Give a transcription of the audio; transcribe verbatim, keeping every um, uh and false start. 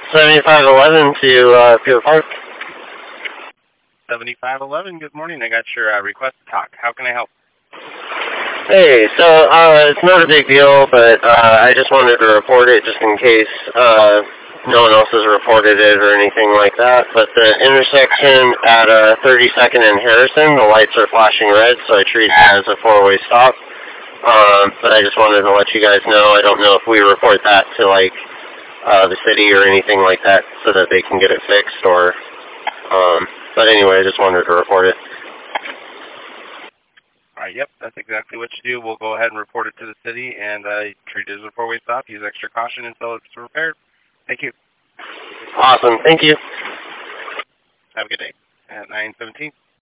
seventy-five eleven to uh, Pier Park. seventy-five eleven, good morning. I got your uh, request to talk. How can I help? Hey, so uh, it's not a big deal, but uh, I just wanted to report it just in case uh, no one else has reported it or anything like that. But the intersection at uh, thirty-second and Harrison, the lights are flashing red, so I treat it as a four-way stop. Um, but I just wanted to let you guys know. I don't know if we report that to like uh, the city or anything like that, so that they can get it fixed. Or, um, but anyway, I just wanted to report it. All right, yep, that's exactly what you do. We'll go ahead and report it to the city and uh, treat it as a four-way stop. Use extra caution until it's repaired. Thank you. Awesome. Thank you. Have a good day. At nine seventeen.